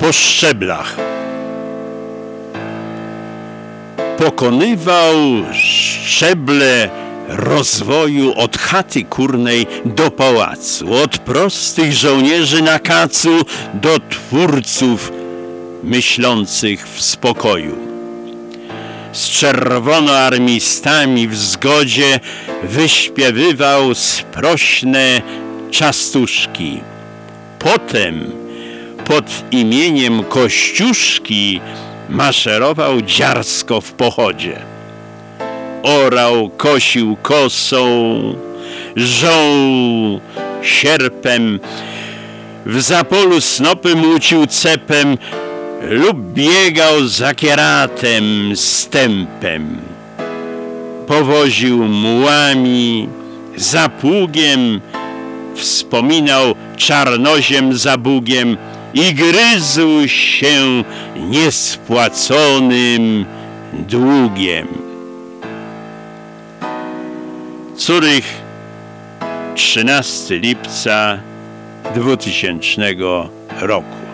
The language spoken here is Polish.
po szczeblach. Pokonywał szczeble rozwoju od chaty kurnej do pałacu, od prostych żołnierzy na kacu do twórców myślących w spokoju. Z czerwonoarmistami w zgodzie wyśpiewywał sprośne czastuszki. Potem pod imieniem Kościuszki maszerował dziarsko w pochodzie. Orał, kosił kosą, żął sierpem, w zapolu snopy młócił cepem lub biegał za kieratem, stępem. Powoził mułami, za pługiem, wspominał czarnoziem za Bugiem i gryzł się niespłaconym długiem. Curych, 13 lipca 2000 roku.